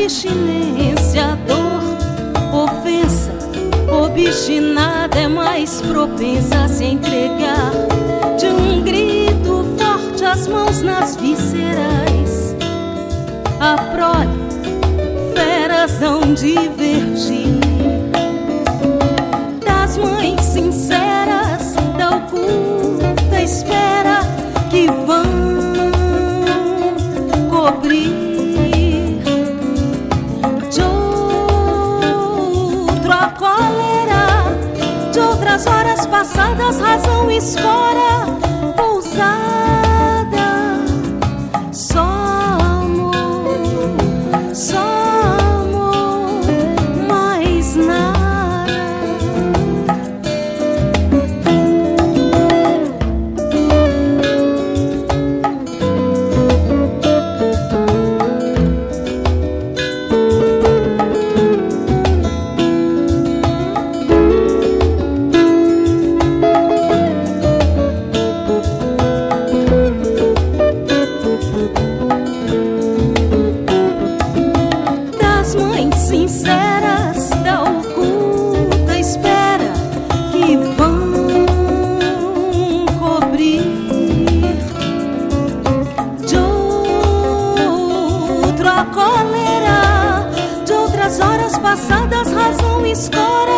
abstinência, dor, ofensa, obstinada é mais propensa a se entregar. De um grito forte, as mãos nas vísceras, a prole, feras hão de divergir. Das mães sinceras, da oculta espera, que vão cobrir de outro a cólera, de outras horas passadas, razão escora, pousada, só amor, mais nada. Das mães sinceras, da oculta espera, que vão cobrir de outro a cólera, de outras horas passadas, razão escora,